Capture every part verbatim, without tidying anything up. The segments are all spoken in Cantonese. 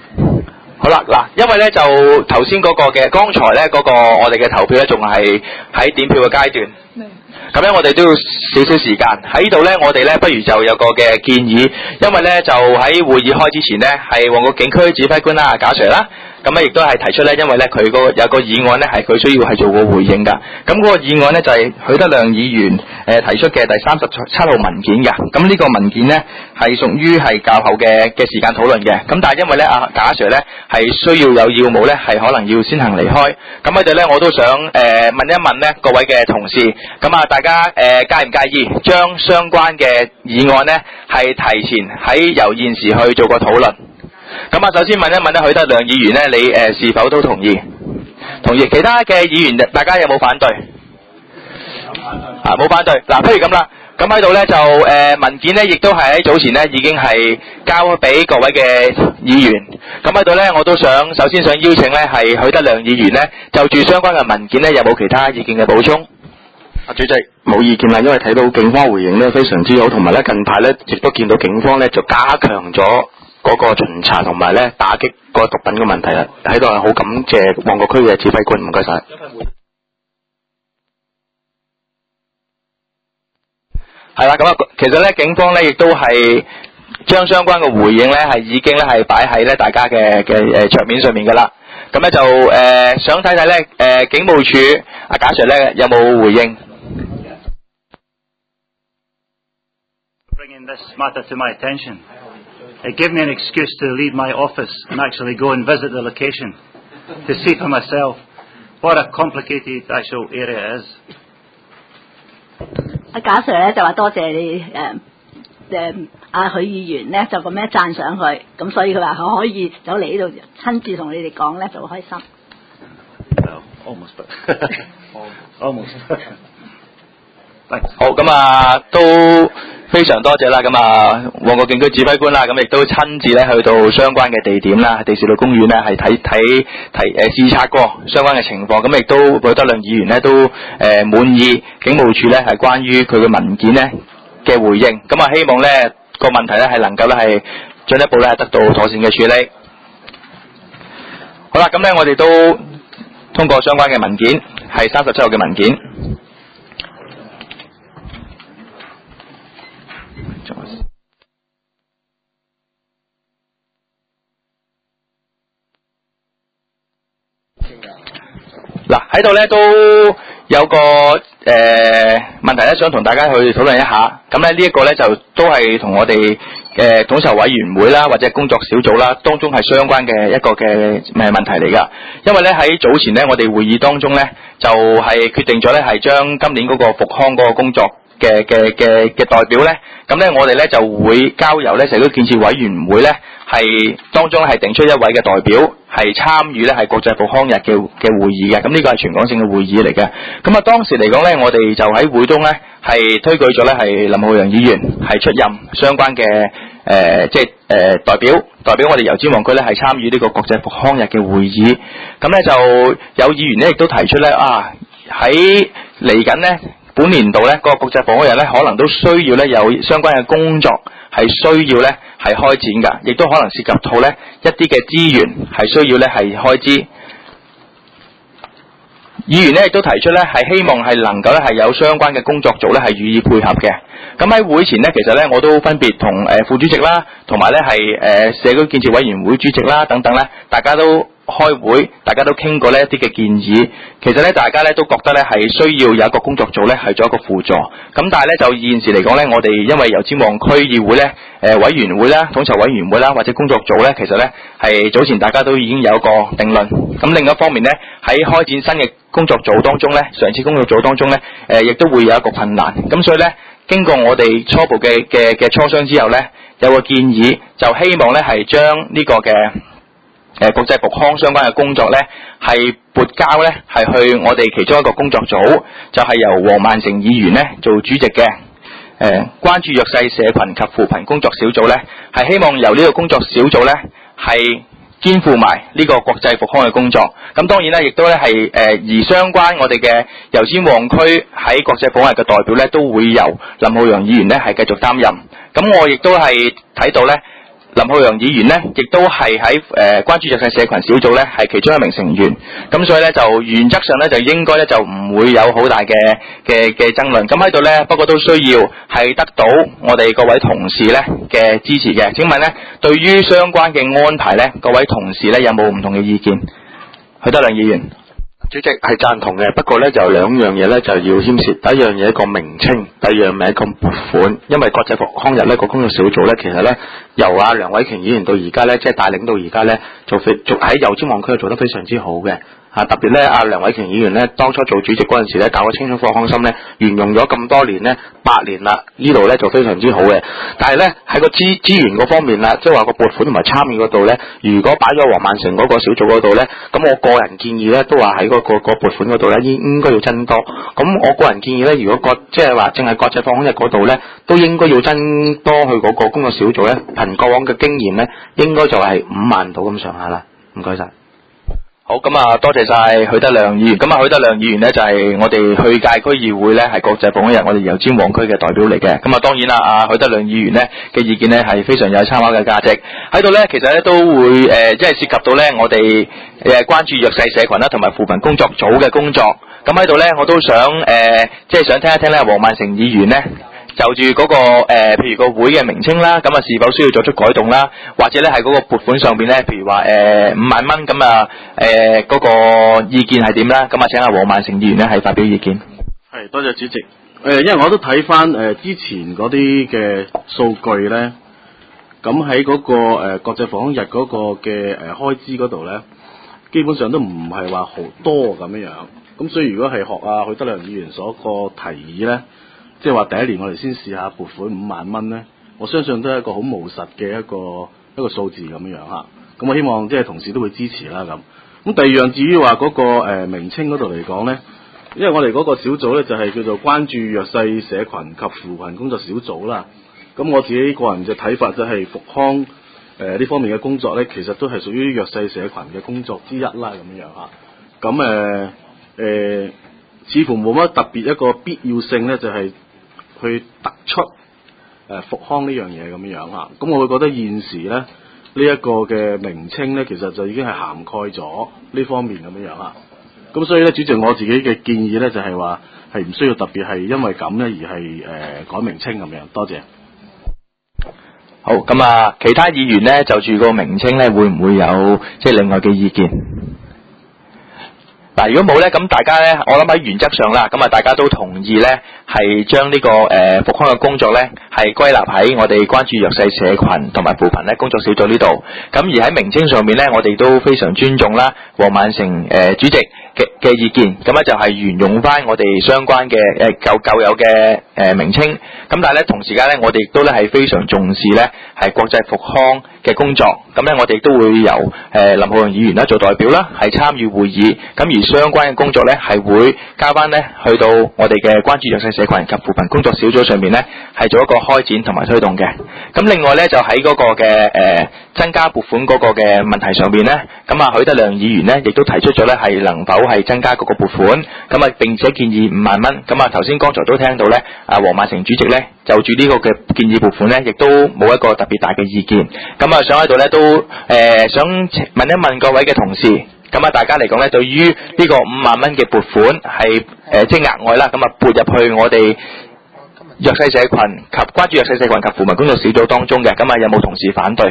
好啦，嗱，因為咧就頭先嗰個嘅，剛才咧嗰個我哋嘅投票咧仲係喺點票嘅階段，咁咧我哋都要少少時間喺度咧，我哋咧不如就有個嘅建議，因為咧就喺會議開之前咧，係旺角警區指揮官啦，賈 Sir 啦。咁咧亦都係提出咧，因為咧佢個有個議案咧係佢需要係做個回應㗎。咁嗰個議案咧就係、是、許德亮議員誒、呃、提出嘅第三十七號文件㗎。咁呢個文件咧係屬於係較後嘅嘅時間討論嘅。咁但係因為咧阿賈 Sir 咧係需要有要務咧係可能要先行離開。咁喺度咧我都想誒、呃、問一問咧各位嘅同事，咁啊大家誒、呃、介唔介意將相關嘅議案咧係提前喺由現時去做個討論？咁啊，首先問一問咧，許德亮議員咧，你誒、呃、是否都同意？同意。其他嘅議員，大家有冇反對？啊，冇反對。嗱，不如咁啦，咁喺度咧就誒、呃、文件咧，亦都係喺早前咧已經係交俾各位嘅議員。咁喺度咧，我都想首先想邀請咧係許德亮議員咧，就住相關嘅文件咧，有冇其他意見嘅補充？ 啊，主席冇意見啦，因為睇到警方回應咧非常之好，同埋咧近排咧亦都見到警方咧就加強咗嗰個巡查同埋咧打擊個毒品嘅問題啦，喺度係好感謝旺角區嘅指揮官，唔該晒。 係啦，咁啊，其實咧警方咧亦都係將相關嘅回應咧係已經咧係擺喺咧大家嘅嘅誒桌面上面㗎啦。咁咧就誒、呃、想睇睇咧誒警務處阿賈 Sir 咧有冇回應 ？Bringing this matter to my attention. It gave me an excuse to leave my office and actually go and visit the location to see for myself what a complicated actual area is. 阿賈 Sir 咧就話多謝你誒誒阿許議員咧就咁樣讚賞佢，咁所以佢話佢可以走嚟呢度親自同你哋講咧就好開心。 Well, almost, almost. 好，咁啊都非常多謝啦，咁啊旺角警區指揮官啦，咁亦都親自咧去到相關嘅地點啦，地士道公園咧係睇睇睇誒視察過相關嘅情況，咁亦都許德亮議員咧都誒、呃、滿意警務處咧係關於佢嘅文件咧嘅回應，咁啊希望咧個問題咧係能夠咧係進一步咧得到妥善嘅處理。好啦，咁咧我哋都通過相關嘅文件，係三十七號嘅文件。嗱喺度咧都有個誒、呃、問題咧，想同大家去討論一下。咁咧呢一個咧就都係同我哋嘅統籌委員會啦，或者工作小組啦，當中係相關嘅一個嘅誒問題嚟㗎。因為咧喺早前咧，我哋會議當中咧就係、是、決定咗咧係將今年嗰個復康嗰個工作嘅嘅嘅嘅代表咧，咁咧我哋咧就會交由咧社區建設委員會咧係當中係定出一位嘅代表係參與咧係國際復康日嘅嘅會議嘅，咁呢個係全港性嘅會議嚟嘅。咁啊當時嚟講咧，我哋就喺會中咧係推舉咗咧係林浩洋議員係出任相關嘅誒、呃、即係誒、呃、代表代表我哋油尖旺區咧係參與呢個國際復康日嘅會議。咁咧就有議員咧亦都提出咧啊喺嚟緊咧。本年度咧，嗰個國際復康日咧，可能都需要咧有相關嘅工作係需要咧係開展㗎，亦都可能涉及到咧一啲嘅資源係需要咧係開支。議員咧亦都提出咧係希望係能夠咧係有相關嘅工作組咧係予以配合嘅。咁喺會前咧，其實咧我都分別同誒副主席啦，同埋咧係誒社區建設委員會主席啦等等咧，大家都開會，大家都傾過呢一啲嘅建議。其實咧，大家咧都覺得咧係需要有一個工作組咧係做一個輔助。咁但係咧就現時嚟講咧，我哋因為油尖旺區議會咧誒委員會啦、統籌委員會啦或者工作組咧，其實咧係早前大家都已經有一個定論。咁另一方面咧喺開展新嘅工作組當中咧，上次工作組當中咧誒亦都會有一個困難。咁所以咧經過我哋初步嘅嘅嘅磋商之後咧，有個建議就希望咧係將呢個嘅誒國際復康相關嘅工作咧，係撥交咧係去我哋其中一個工作組，就係、是、由黃萬成議員咧做主席嘅。誒、呃、關注弱勢社群及扶貧工作小組咧，係希望由呢個工作小組咧係肩負埋呢個國際復康嘅工作。咁當然咧，亦都咧係誒而相關我哋嘅油尖旺區喺國際復康日嘅代表咧，都會由林浩洋議員咧係繼續擔任。咁我亦都係睇到咧。 林浩陽議員呢，亦都係喺誒關注弱勢社群小組呢，係其中一名成員。咁所以呢，就原則上呢，就應該呢，就唔會有好大嘅嘅嘅爭論。咁喺度呢，不過都需要係得到我哋各位同事呢嘅支持嘅。請問呢，對於相關嘅安排呢，各位同事呢，有冇唔同嘅意見？許德亮議員。 主席係贊同嘅，不過咧就兩樣嘢咧就要牽涉。第一樣嘢個名稱，第二樣名個撥款。因為國際復康日呢個工作小組咧，其實咧由阿梁偉瓊議員到而家咧，即係帶領到而家咧，做非做喺油尖旺區做得非常之好嘅。啊，特別咧，阿梁偉瓊議員咧，當初做主席嗰陣時咧，搞個青春復康心咧，沿用咗咁多年咧，八年啦，呢度咧就非常之好嘅。但係咧喺個資資源嗰方面啦，即係話個撥款同埋參與嗰度咧，如果擺咗黃萬成嗰個小組嗰度咧，咁我個人建議咧，都話喺嗰個個撥款嗰度咧，應應該要增多。咁我個人建議咧，如果國即係話淨係國際復康日嗰度咧，都應該要增多去嗰個工作小組咧，憑過往嘅經驗咧，應該就係五萬到咁上下啦。唔該晒。 好，咁啊，多謝晒許德亮議員。咁啊，許德亮議員呢，就係、是、我哋去屆區議會呢，係國際復康日我哋油尖旺區嘅代表嚟嘅。咁啊，當然啦，啊許德亮議員呢嘅意見呢，係非常有參考嘅價值。喺度呢，其實呢都會誒、呃，即係涉及到呢我哋誒、呃、關注弱勢社群啦，同埋扶貧工作組嘅工作。咁喺度呢，我都想誒、呃，即係想聽一聽呢黃萬成議員呢。就住嗰、那個誒、呃，譬如個會嘅名稱啦，咁啊是否需要作出改動啦？或者咧喺嗰個撥款上邊咧，譬如話誒五萬蚊咁啊，誒嗰個意見係點啦？咁啊，請阿黃萬成議員咧係發表意見。 係，多謝主席。誒、呃，因為我都睇翻誒之前嗰啲嘅數據咧，咁喺嗰個誒、呃、國際復康日嗰個嘅誒、呃、開支嗰度咧，基本上都唔係話好多咁樣樣。咁所以如果係學阿許德亮議員所個提議咧，即係話第一年我哋先試下撥款五萬蚊咧，我相信都係一個好務實嘅一個一個數字咁樣樣嚇。咁我希望即係同事都會支持啦咁。咁第二樣至於話嗰個、呃、名稱嗰度嚟講咧，因為我哋嗰個小組咧就係叫做關注弱勢社群及扶貧工作小組啦。咁我自己個人嘅睇法就係復康誒呢、呃、方面嘅工作咧，其實都係屬於弱勢社群嘅工作之一啦咁樣樣嚇。咁誒誒，似乎冇乜特別一個必要性咧，就係、是。去突出誒復康呢樣嘢咁樣嚇，咁我會覺得現時咧呢一、這個嘅名稱咧，其實就已經係涵蓋咗呢方面咁樣樣嚇。咁所以咧，主席我自己嘅建議咧，就係話係唔需要特別係因為咁咧而係誒、呃、改名稱咁樣。多謝。 好，咁啊，其他議員咧就住個名稱咧，會唔會有即係另外嘅意見？嗱，如果冇咧，咁大家咧，我諗喺原則上啦，咁啊，大家都同意咧，係將呢個誒復康嘅工作咧，係歸納喺我哋關注弱勢社群同埋扶貧咧工作小組呢度。咁而喺名稱上面咧，我哋都非常尊重啦，黃萬成誒主席嘅嘅意見。咁咧就係沿用翻我哋相關嘅誒舊舊有嘅誒名稱。咁但係咧同時間咧，我哋亦都咧係非常重視咧係國際復康嘅工作。咁咧我哋都會由誒林浩陽議員啦做代表啦，係參與會議。咁而相關嘅工作咧，係會交翻咧去到我哋嘅關注弱勢社群及扶貧工作小組上面咧，係做一個開展同埋推動嘅。咁另外咧，就喺嗰個嘅誒、呃、增加撥款嗰個嘅問題上邊咧，咁啊許德亮議員咧，亦都提出咗咧係能否係增加嗰個撥款，咁啊並且建議五萬蚊。咁啊頭先剛才都聽到咧，啊黃萬成主席咧就住呢個嘅建議撥款咧，亦都冇一個特別大嘅意見。咁啊想喺度咧都誒、呃、想問一問各位嘅同事。咁啊，大家嚟講咧，對於呢個五萬蚊嘅撥款係誒即係額外啦，咁啊撥入去我哋弱勢社群及關注弱勢社群及扶貧工作小組當中嘅，咁啊有冇同事反對？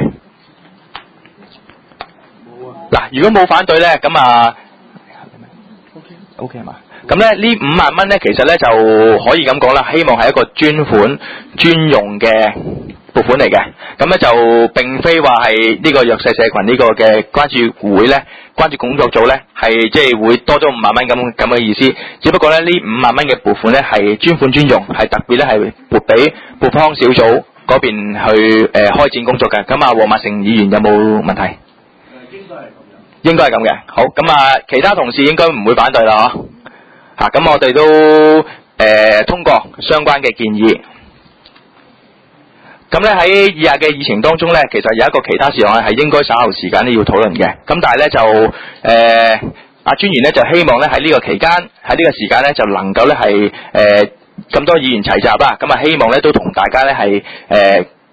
冇啊。嗱，如果冇反對咧，咁啊 OK OK 係嘛？咁咧呢五萬蚊咧，其實咧就可以咁講啦，希望係一個專款專用嘅撥款嚟嘅。咁咧就並非話係呢個弱勢社群呢個嘅關注會咧，關注工作組咧係即係會多咗五萬蚊咁咁嘅意思。只不過咧呢五萬蚊嘅撥款咧係專款專用，係特別咧係撥俾復康小組嗰邊去誒、呃、開展工作嘅。咁啊，黃萬成議員有冇問題？應該係咁嘅。應該係咁嘅。好，咁啊，其他同事應該唔會反對啦，嗬？嚇、啊，咁我哋都誒、呃、通過相關嘅建議。咁咧喺以下嘅議程當中咧，其實有一個其他事項係應該稍後時間咧要討論嘅。咁但係咧就誒阿專員咧就希望咧喺呢個期間喺呢個時間咧就能夠咧係誒咁多議員齊集啦。咁啊希望咧都同大家咧係誒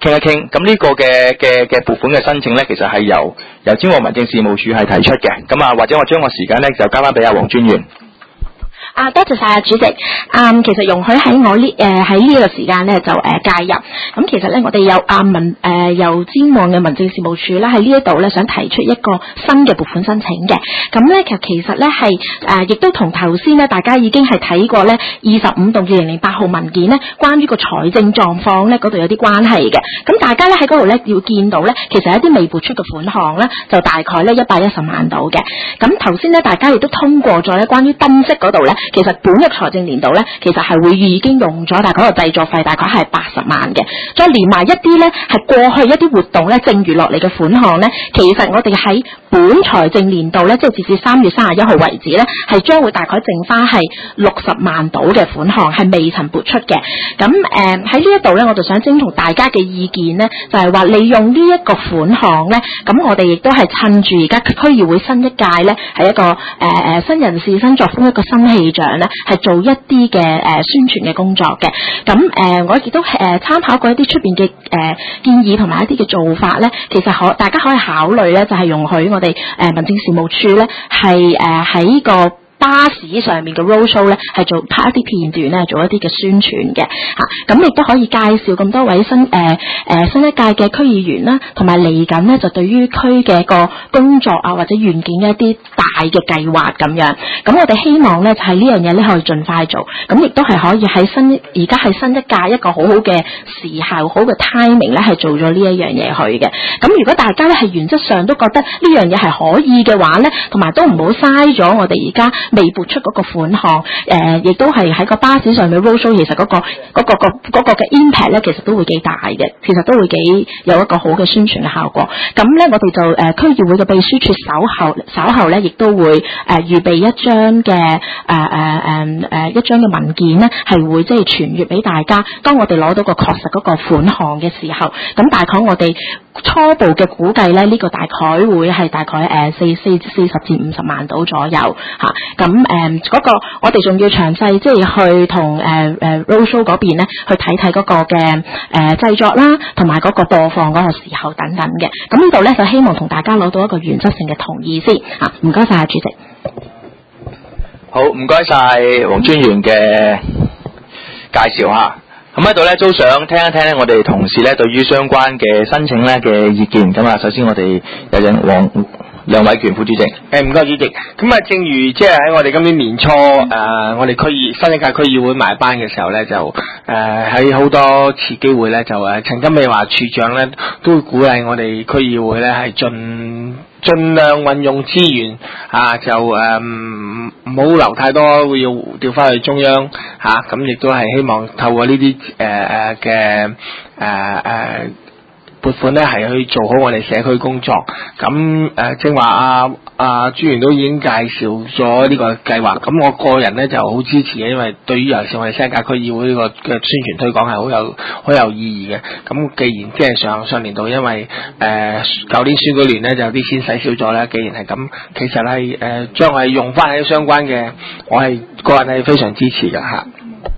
傾一傾。咁呢個嘅嘅嘅撥款嘅申請咧，其實係由由尖旺民政事務處係提出嘅。咁啊，或者我將個時間咧就交翻俾阿黃專員。 啊，多謝晒啊，主席。嗯，其實容許喺我呢誒喺呢個時間咧就誒、呃、介入。咁其實咧，我哋有啊民誒由尖旺嘅民政事務處咧喺呢一度咧想提出一個新嘅撥款申請嘅。咁咧其實其實咧係誒亦都同頭先咧大家已經係睇過咧二十五到二零零八號文件咧，關於個財政狀況咧嗰度有啲關係嘅。咁大家咧喺嗰度咧要見到咧，其實一啲未撥出嘅款項咧就大概咧一百一十萬度嘅。咁頭先咧大家亦都通過咗咧關於燈飾嗰度咧。其實本個財政年度咧，其實係會已經用咗大概個製作費大概係八十萬嘅，再連埋一啲咧係過去一啲活動咧剩餘落嚟嘅款項咧，其實我哋喺本財政年度咧，即係截至三月三十一號為止咧，係將會大概剩翻係六十萬度嘅款項係未曾撥出嘅。咁誒喺呢一度咧，我就想徵從大家嘅意見咧，就係、是、話利用呢一個款項咧，咁我哋亦都係趁住而家區議會新一屆咧係一個誒誒、呃、新人事新作風一個新氣象咧，係做一啲嘅誒宣傳嘅工作嘅。咁誒、呃、我亦都誒、呃、參考過一啲出邊嘅誒建議同埋一啲嘅做法咧，其實可大家可以考慮咧，就係、是、容許我哋誒、呃、民政事務處咧係誒喺個巴士上面嘅 road show 咧，係做拍一啲片段咧，做一啲嘅宣傳嘅嚇，咁亦都可以介紹咁多位新誒誒、呃、新一屆嘅區議員啦，同埋嚟緊咧就對於區嘅個工作啊或者願景嘅一啲大嘅計劃咁樣。咁我哋希望咧就係、是、呢樣嘢咧可以盡快做，咁亦都係可以喺新而家係新一屆一個好好嘅時候，好嘅 timing 咧係做咗呢一樣嘢去嘅。咁如果大家咧係原則上都覺得呢樣嘢係可以嘅話咧，同埋都唔好嘥咗我哋而家未撥出嗰個款項，誒、呃，亦都係喺個巴士上面 road show，其實嗰、嗰個嗰、嗰個個嗰、嗰個嘅 impact 咧，其實都會幾大嘅，其實都會幾有一個好嘅宣傳嘅效果。咁咧，我哋就誒、呃、區議會嘅秘書處稍後稍後咧，亦都會誒、呃、預備一張嘅誒誒誒誒一張嘅文件咧，係會即係傳閱俾大家。當我哋攞到個確實嗰個款項嘅時候，咁大概我哋初步嘅估計咧，呢、呢個大概會係大概誒四四四十至五十萬到左右嚇。咁誒嗰個我哋仲要詳細即係去同誒誒 road show 嗰邊咧去睇睇嗰個嘅誒、呃、製作啦，同埋嗰個播放嗰個時候等等嘅。咁呢度咧就希望同大家攞到一個原則性嘅同意先嚇。唔該晒，主席。 好，唔該晒黃專員嘅介紹嚇。咁喺度咧都想聽一聽咧，我哋同事咧對於相關嘅申請咧嘅意見。咁啊，首先我哋有請黃梁偉權副主席。 誒，唔該主席。咁啊，正如即係喺我哋今年年初誒、呃，我哋區議新一屆區議會埋班嘅時候咧，就誒喺好多次機會咧，就誒陳金美華處長咧都會鼓勵我哋區議會咧係盡盡量運用資源啊，就誒唔唔好留太多，要調翻去中央嚇。咁、啊、亦都係希望透過呢啲誒誒嘅誒誒撥款咧，係去做好我哋社區工作。咁誒正話阿阿專員都已經介紹咗呢個計劃。咁我個人咧就好支持嘅，因為對於尤其是我哋新界區議會呢個嘅宣傳推廣係好有好有意義嘅。咁既然即係上上年度因為誒舊年選舉年咧就有啲錢使少咗咧，既然係咁，其實係誒將係用翻喺相關嘅，我係個人係非常支持嘅嚇。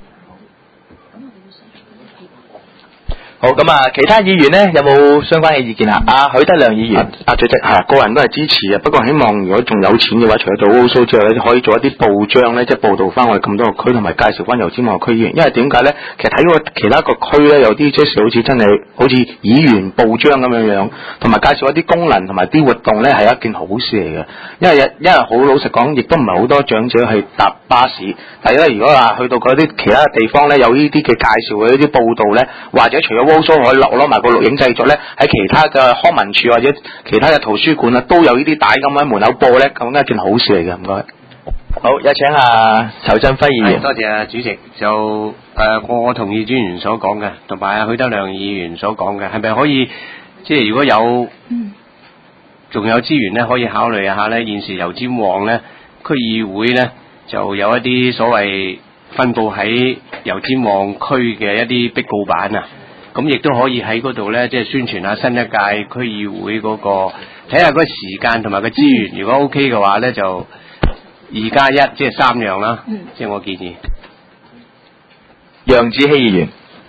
好，咁啊，其他議員咧有冇相關嘅意見啊？阿許德亮議員， 阿主席係個人都係支持嘅，不過希望如果仲有錢嘅話，除咗做 road show 之外咧，可以做一啲報章咧，即係報導翻我哋咁多個區，同埋介紹翻油尖旺區議員。因為點解咧？其實睇過其他個區咧，有啲即係好似真係好似議員報章咁樣樣，同埋介紹一啲功能同埋啲活動咧，係一件好事嚟嘅。因為因為好老實講，亦都唔係好多長者去搭巴士。但係咧，如果話去到嗰啲其他嘅地方咧，有呢啲嘅介紹嘅呢啲報導咧，或者除咗road show可以攞攞埋個錄影製作咧，喺其他嘅康文署或者其他嘅圖書館啊，都有呢啲帶咁喺門口播咧，咁係一件好事嚟嘅。唔該。 好，有請阿仇振輝議員。 多謝啊，主席。就誒、呃，我我同意專員所講嘅，同埋阿許德亮議員所講嘅，係咪可以即係如果有仲有資源咧，可以考慮一下咧？現時油尖旺咧區議會咧就有一啲所謂分佈喺油尖旺區嘅一啲壁告板啊。咁亦都可以喺嗰度咧，即係宣傳下新一屆區議會嗰、那個，睇下嗰個時間同埋個資源。如果 OK 嘅話咧，就二加一，即係三樣啦。即係我建議。 楊子希議員。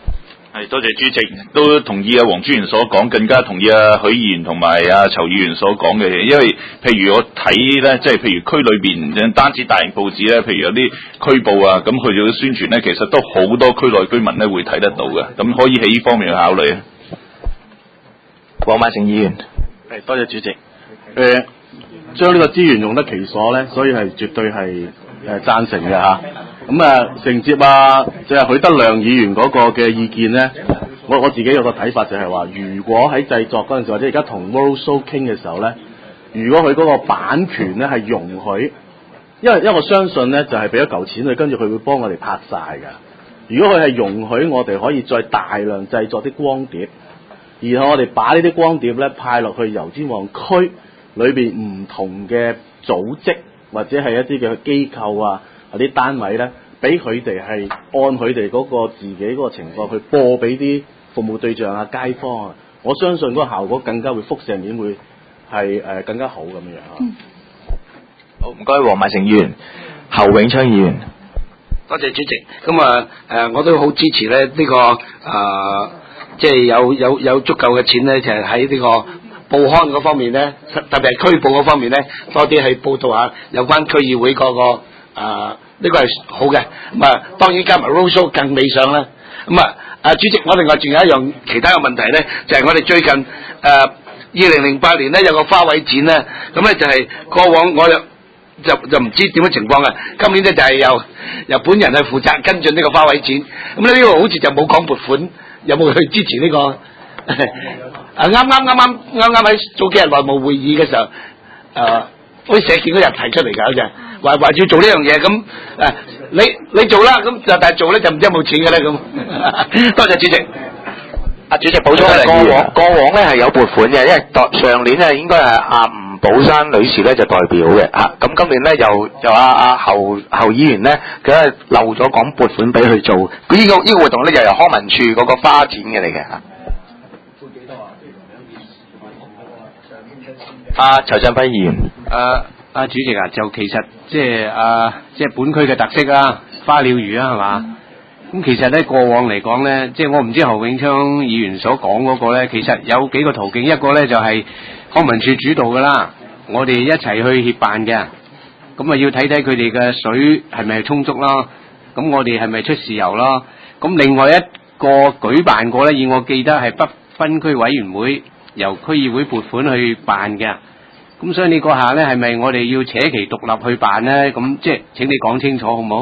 係多謝主席，都同意啊黃專員所講，更加同意啊許議員同埋啊籌議員所講嘅嘢。因為譬如我睇咧，即係譬如區裏邊單止大型報紙咧，譬如有啲區報啊，咁佢哋嘅宣傳咧，其實都好多區內居民咧會睇得到嘅，咁可以喺呢方面去考慮啊。 黃萬成議員， 係多謝主席。誒、呃，將呢個資源用得其所咧，所以係絕對係誒贊成嘅嚇。咁啊，承接啊，即係許德亮議員嗰個嘅意見咧，我我自己有個睇法就係話，如果喺製作嗰陣時，或者而家同 World Show 傾嘅時候咧，如果佢嗰個版權咧係容許，因為因為我相信咧就係俾咗嚿錢佢，跟住佢會幫我哋拍晒㗎。如果佢係容許我哋可以再大量製作啲光碟，然後我哋把呢啲光碟咧派落去油尖旺區裏邊唔同嘅組織或者係一啲嘅機構啊，或啲單位咧，俾佢哋係按佢哋嗰個自己嗰個情況去播俾啲服務對象啊、街坊啊，我相信嗰個效果更加會輻射面會係誒、呃、更加好咁樣樣。嗯、 好，唔該，黃萬成議員，侯永昌議員。 多謝主席。咁啊誒，我都好支持咧、這、呢個啊，即、呃、係、就是、有有有足夠嘅錢咧，就係喺呢個報刊嗰方面咧，特別係區報嗰方面咧，多啲去報導下有關區議會嗰、那個啊。呢個係好嘅，咁啊當然加埋 roadshow 更理想啦。咁啊，啊主席，我另外仲有一樣其他嘅問題咧，就係、是、我哋最近誒二零零八年咧有個花卉展咧，咁咧就係過往我又就就唔知點樣情況嘅，今年咧就係由由本人去負責跟進呢個花卉展，咁呢呢個好似就冇講撥款，有冇去支持呢、這個？啊啱啱啱啱啱啱喺早幾日內務會議嘅時候，誒、呃。嗰啲社建嗰日提出嚟㗎，好似話話要做呢樣嘢，咁誒你你做啦，咁就但係做咧就唔知有冇錢嘅咧咁。多謝主席。 阿主席補充，過往過往咧係有撥款嘅，因為代上年咧應該係阿吳寶珊女士咧就代表嘅嚇，咁今年咧又又阿阿侯侯議員咧佢係漏咗講撥款俾佢做，佢、呢、呢個呢、呢個活動咧就由康文署嗰個花展嘅嚟嘅嚇。 阿陳振輝議員， 啊阿主席啊，就其實即係啊，即係本區嘅特色啊，花鳥魚啊，係嘛？咁其實咧過往嚟講咧，即係我唔知侯永昌議員所講嗰個咧，其實有幾個途徑，一個咧就係康文署主導噶啦，我哋一齊去協辦嘅，咁啊要睇睇佢哋嘅水係咪充足啦，咁我哋係咪出豉油啦？咁另外一個舉辦過咧，以我記得係北分區委員會由區議會撥款去辦嘅。咁所以你嗰下咧，係咪我哋要扯其獨立去辦咧？咁即係請你講清楚好唔好？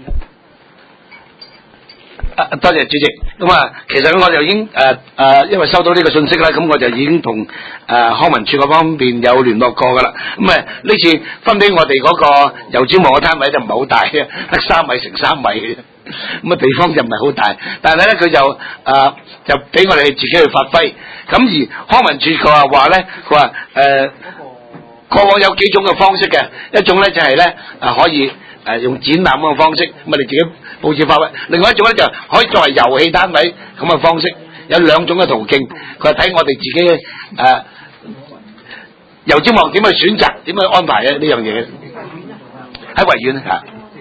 啊，多謝主席。咁啊，其實我就已經誒誒、呃呃，因為收到呢個信息啦，咁我就已經同誒、呃、康文署嗰方面有聯絡過噶啦。咁啊，呢次分俾我哋嗰個油尖旺嘅攤位就唔係好大嘅，得三米乘三米嘅，咁啊地方就唔係好大。但係咧，佢就誒、呃、就俾我哋自己去發揮。咁而康文署佢話話咧，佢話誒。過往有幾種嘅方式嘅，一種咧就係咧啊可以誒、呃、用展覽咁嘅方式，咁啊你自己佈置發揮；另外一種咧就可以作為遊戲單位咁嘅方式，有兩種嘅途徑。佢話睇我哋自己誒油尖旺點去選擇，點去安排嘅呢樣嘢喺維園嚇。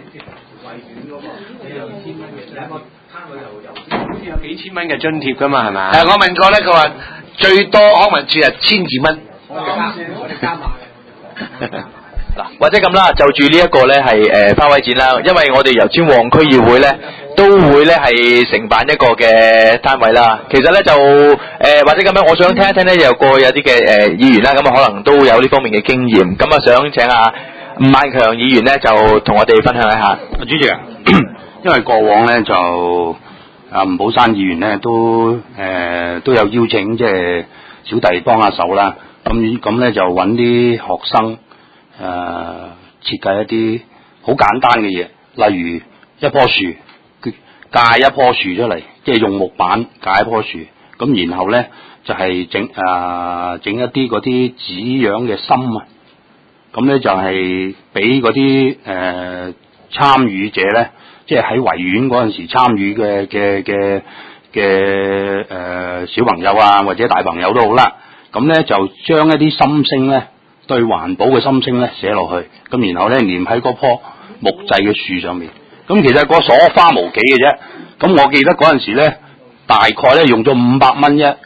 有幾千蚊嘅津貼㗎嘛係咪？ 誒我問過咧，佢話最多康文署係千二蚊。 我哋加埋。嗱，或者咁啦，就住呢一個咧係誒花卉展啦，因為我哋油尖旺區議會咧都會咧係承辦一個嘅單位啦。其實咧就誒、呃、或者咁樣，我想聽一聽咧有個有啲嘅誒議員啦，咁啊可能都有呢方面嘅經驗，咁啊想請阿吳萬強議員咧就同我哋分享一下。 主席啊，因為過往咧就阿吳寶珊議員咧都誒、呃、都有邀請即係小弟幫下手啦。咁咁咧就揾啲學生誒、呃、設計一啲好簡單嘅嘢，例如一棵樹，架一棵樹出嚟，即係用木板架一棵樹，咁然後咧就係整誒整一啲嗰啲紙樣嘅心啊，咁咧就係俾嗰啲誒參與者咧，即係喺維園嗰陣時參與嘅嘅嘅嘅誒小朋友啊，或者大朋友都好啦。咁咧就將一啲心聲咧，對環保嘅心聲咧寫落去，咁然後咧黏喺嗰棵木製嘅樹上面。咁其實個所花無幾嘅啫。咁我記得嗰陣時咧， 大概咧用咗五百蚊啫。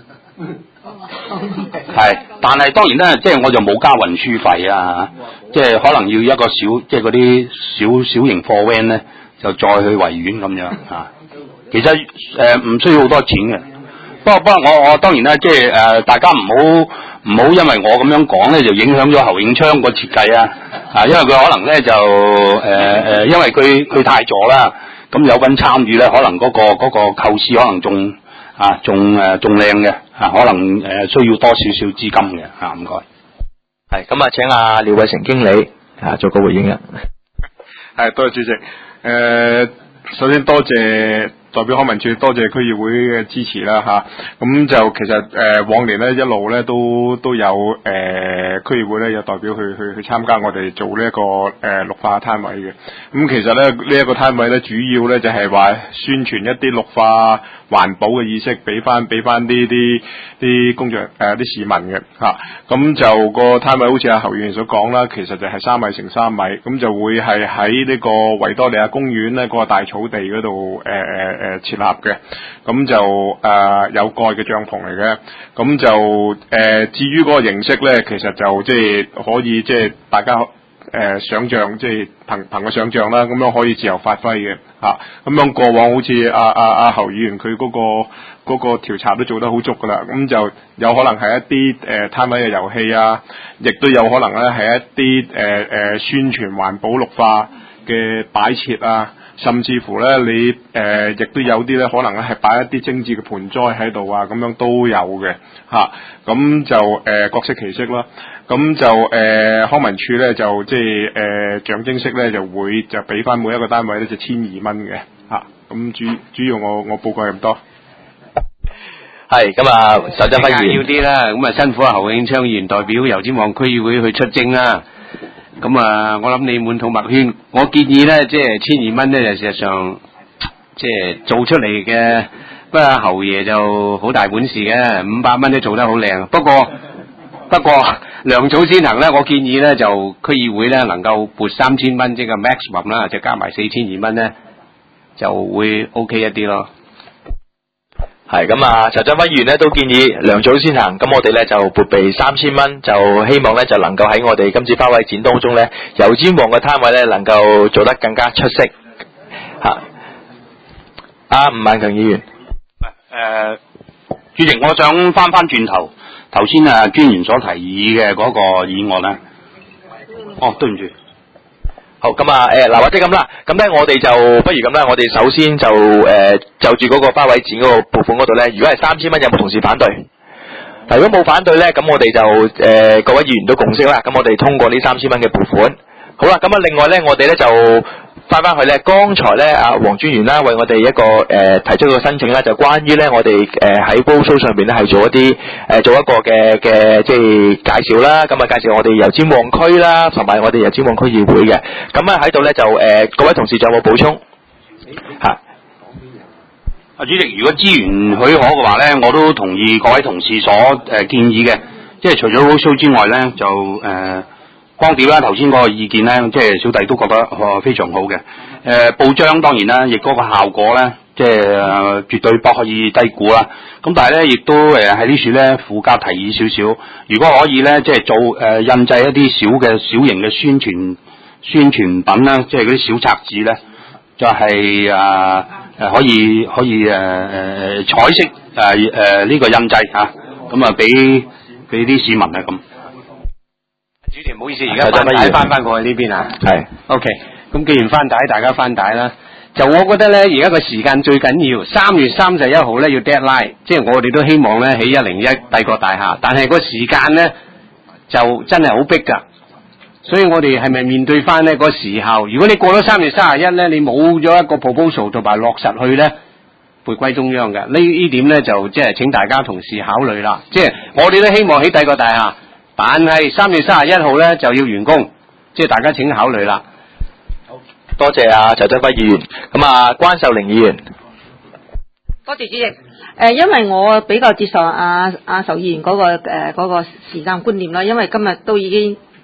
係，但係當然咧，即係我就冇加運輸費啊，即係可能要一個小，即係嗰啲小小型貨 van 咧，就再去維園咁樣啊。其實誒唔、呃、需要好多錢嘅。不過不過我我當然啦，即係誒、呃、大家唔好唔好因為我咁樣講咧，就影響咗侯永昌個設計啊！啊，因為佢可能咧就誒誒、呃，因為佢佢太座啦，咁有份參與咧，可能嗰、嗰個嗰、嗰個構思可能仲啊仲誒仲靚嘅啊，可能誒、呃、需要多少少資金嘅啊，唔該。 係咁啊，請阿廖偉成經理啊做個回應啊。 係，多謝主席。誒、呃，首先多謝。代表康文署多謝區議會嘅支持啦吓，咁就其實誒、呃、往年咧一路咧都都有誒、呃、區議會咧有代表去去去參加我哋做呢、這、一個誒、呃、綠化攤位嘅，咁、嗯、其實咧呢一、這個攤位咧主要咧就係、是、話宣傳一啲綠化環保嘅意識，俾翻俾翻啲啲啲工作誒啲市民嘅吓，咁、啊、就個攤位好似阿侯議員所講啦，其實就係三米乘三米，咁就會係喺呢個維多利亞公園咧嗰、那個大草地嗰度誒誒。呃誒設立嘅，咁就誒、呃、有蓋嘅帳篷嚟嘅，咁就誒、呃、至於嗰個形式咧，其實就即係可以即係大家誒、呃、想像，即係憑憑個想像啦，咁樣可以自由發揮嘅嚇。咁樣過往好似阿阿阿侯議員佢嗰、嗰個嗰、嗰個調查都做得好足噶啦，咁就有可能係一啲誒、呃、攤位嘅遊戲啊，亦都有可能咧係一啲誒誒宣傳環保綠化嘅擺設啊。甚至乎咧，你誒、呃、亦都有啲咧，可能咧係擺一啲精緻嘅盆栽喺度啊，咁樣都有嘅嚇。咁、啊、就誒、呃、各色其色啦。咁就誒、呃、康文署咧就即係誒象徵式咧就會就俾翻每一個單位咧就千二蚊嘅嚇。咁、啊、主主要我我報告咁多。 係咁啊，首先不如要啲啦，咁啊辛苦啊侯永昌議員代表油尖旺區議會去出征啦。咁啊，我諗你滿肚墨圈，我建議咧，即係千二蚊咧，就事實上即係做出嚟嘅。不過侯爺就好大本事嘅，五百蚊都做得好靚。不過不過糧草先行咧，我建議咧就區議會咧能夠撥三千蚊，即係 maximum 啦，就加埋四千二蚊咧，就會 OK 一啲咯。 係咁啊，陳振輝議員咧都建議糧草先行，咁我哋咧就撥備三千蚊，就希望咧就能夠喺我哋今次花卉展當中咧，油尖旺嘅攤位咧能夠做得更加出色嚇。阿吳萬強議員， 誒、呃，主席，我想翻翻轉頭，頭先啊專員所提議嘅嗰個議案咧，哦，對唔住。 好咁啊，誒嗱或者咁啦，咁咧我哋就不如咁啦，我哋首先就誒、呃、就住嗰個花卉展嗰個撥款嗰度咧，如果係三千蚊，有冇同事反對？嗱，如果冇反對咧，咁我哋就誒、呃、各位議員都共識啦，咁我哋通過呢三千蚊嘅撥款。好啦，咁啊另外咧，我哋咧就翻翻去咧，剛才咧阿黃專員啦，為我哋一個誒、呃、提出個申請啦，就關於咧我哋誒喺 roadshow 上邊咧係做一啲誒、呃、做一個嘅嘅即係介紹啦，咁啊介紹我哋油尖旺區啦，同埋我哋油尖旺區議會嘅，咁啊喺度咧就誒、呃、各位同事仲有冇補充嚇？ 啊，主席，如果資源許可嘅話咧，我都同意各位同事所誒、呃、建議嘅，即係除咗 roadshow 之外咧，就誒。呃光碟啦，頭先嗰個意見咧，即係小弟都覺得、呃、非常好嘅。誒、呃，報章當然啦，亦嗰個效果咧，即係、呃、絕對不可以低估啦。咁但係咧，亦都誒喺呢處咧附加提議少少，如果可以咧，即係做誒、呃、印製一啲小嘅小型嘅宣傳宣傳品啦，即係嗰啲小冊子咧，就係誒誒可以可以誒誒、呃、彩色誒誒呢個印製嚇，咁啊俾俾啲市民啊咁。 主持唔好意思，而家翻帶翻翻過去呢邊啊。係 ，OK。咁既然翻帶，大家翻帶啦。就我覺得咧，而家個時間最緊要，三月三十一號咧要 deadline，即係我哋都希望咧喺一零一帝國大廈，但係個時間咧就真係好逼㗎。所以我哋係咪面對翻呢個時候？如果你過咗三月三十一咧，你冇咗一個 proposal 同埋落實去咧，回歸中央嘅呢呢點咧就即係請大家同事考慮啦。即係我哋都希望喺帝國大廈。但係三月三十一號咧就要完工，即係大家請考慮啦。 好，多謝啊陳振輝議員。咁啊關秀玲議員， 多謝主席。誒、呃，因為我比較接受阿阿仇議員嗰個誒嗰、呃那個時間觀念啦，因為今日都已經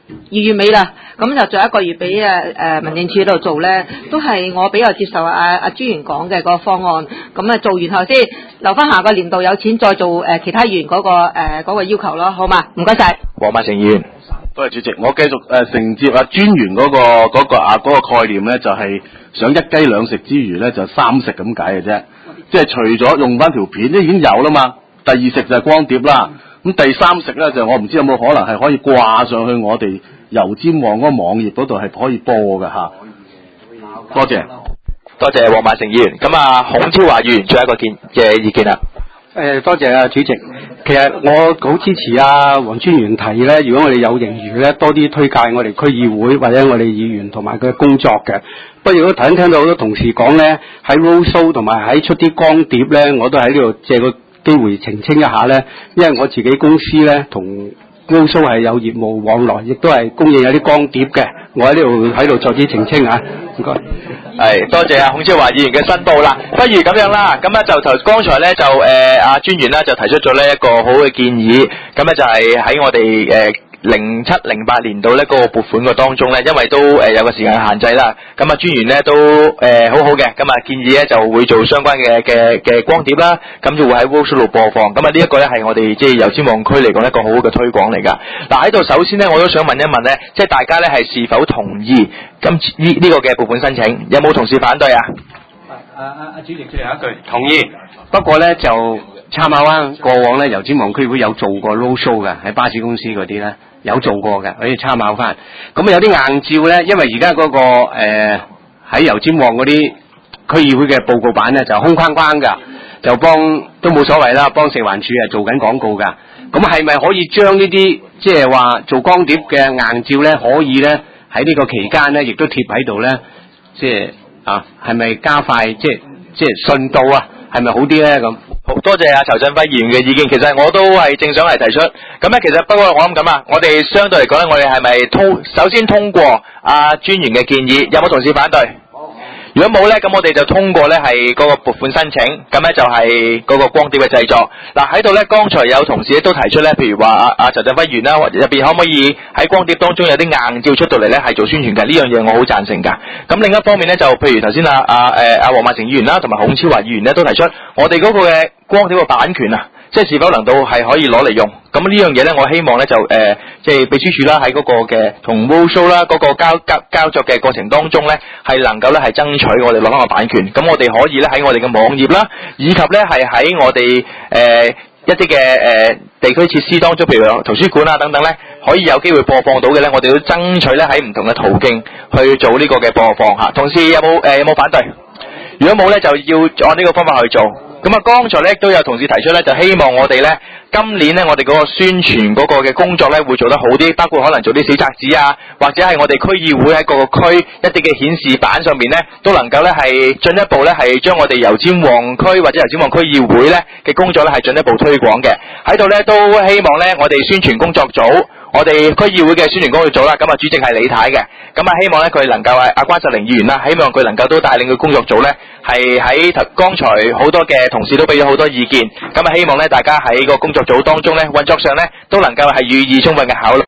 二月尾啦，咁就仲有一個月俾誒誒民政處度做咧，都係我比較接受阿阿專員講嘅個方案。咁啊做完後先留翻下個年度有錢再做誒、呃、其他議員嗰、那個誒嗰、呃那個要求咯，好嘛？唔該晒。 黃萬成議員， 多謝主席，我繼續誒、呃、承接啊專員嗰、那個嗰、那個啊嗰、那個概念咧，就係、是、想一雞兩食之餘咧就三食咁解嘅啫。即係除咗用翻條片，都已經有啦嘛。第二食就係光碟啦。咁第三食咧就我唔知有冇可能係可以掛上去我哋油尖旺嗰個網頁嗰度係可以播嘅嚇。多謝， 多謝黃萬成議員。咁啊，孔超華議員最後一個見嘅意見啦。 誒，多謝啊主席。其實我好支持啊黃專員提咧，如果我哋有盈餘咧，多啲推介我哋區議會或者我哋議員同埋佢嘅工作嘅。不過如果頭先聽到好多同事講咧，喺 road show 同埋喺出啲光碟咧，我都喺呢度借個機會澄清一下咧，因為我自己公司咧同 road show 係有業務往來，亦都係供應有啲光碟嘅。我喺呢度喺度作啲澄清啊，唔該。 係多謝啊孔超華議員嘅申報啦。不如咁樣啦，咁咧就頭剛才咧就誒阿專員咧就提出咗呢一個好嘅建議，咁咧就係喺我哋誒零七零八年度咧嗰個撥款嘅當中咧，因為都誒有個時間限制啦，咁啊專員咧都誒好好嘅，咁啊建議咧就會做相關嘅嘅嘅光碟啦，咁就會喺 Roadshow 度播放，咁啊呢一個咧係我哋即係油尖旺區嚟講一個好好嘅推廣嚟㗎。嗱喺度首先咧我都想問一問咧，即係大家咧係是否同意今次呢呢個嘅撥款申請？有冇同事反對啊？ 阿阿阿主席最後一句同意，不過咧就參考翻過往咧油尖旺區會有做過 road show 嘅，喺巴士公司嗰啲咧有做過嘅，可以參考翻。咁有啲硬照咧，因為而家嗰個誒喺、呃、油尖旺嗰啲區議會嘅報告版咧就空框框㗎，就幫都冇所謂啦，幫食環署係做緊廣告㗎。咁係咪可以將呢啲即係話做光碟嘅硬照咧，可以咧喺呢個期間咧，亦都貼喺度咧，即係啊，係咪加快即係即係順道啊？係咪好啲咧咁？ 好多謝阿仇振輝議員嘅意見，其實我都係正想嚟提出。咁咧，其實不過我諗咁啊，我哋相對嚟講咧，我哋係咪通首先通過阿專員嘅建議？有冇同事反對？如果冇咧，咁我哋就通過咧係嗰個撥款申請，咁咧就係嗰個光碟嘅製作。嗱喺度咧，剛才有同事都提出咧，譬如話阿阿仇振輝議員啦，入邊可唔可以喺光碟當中有啲硬照出到嚟咧，係做宣傳嘅？呢樣嘢我好贊成㗎。咁另一方面咧，就譬如頭先阿阿誒阿黃萬成議員啦，同埋孔超華議員咧都提出，我哋嗰個嘅光碟嘅版權啊，即係是否能夠係可以攞嚟用？咁呢樣嘢咧，我希望咧就誒，即係秘書處啦，喺嗰個嘅同 Roadshow 啦嗰個交交交作嘅過程當中咧，係能夠咧係爭取我哋攞翻個版權。咁我哋可以咧喺我哋嘅網頁啦，以及咧係喺我哋誒、呃、一啲嘅誒地區設施當中，譬如圖書館啊等等咧，可以有機會播放到嘅咧，我哋都爭取咧喺唔同嘅途徑去做呢個嘅播放嚇。同事有冇誒、呃、有冇反對？如果冇咧，就要按呢個方法去做。咁啊，剛才咧都有同事提出咧，就希望我哋咧今年咧我哋嗰個宣傳嗰個嘅工作咧會做得好啲，包括可能做啲小冊子啊，或者係我哋區議會喺各個區一啲嘅顯示板上面咧，都能夠咧係進一步咧係將我哋油尖旺區或者油尖旺區議會咧嘅工作咧係進一步推廣嘅。喺度咧都希望咧我哋宣傳工作組。我哋區議會嘅宣傳工作組啦，咁啊主席係李太嘅，咁啊希望咧佢能夠係阿關澤玲議員啦，希望佢能夠都帶領佢工作組咧，係喺頭剛才好多嘅同事都俾咗好多意見，咁啊希望咧大家喺個工作組當中咧運作上咧都能夠係予以充分嘅考慮。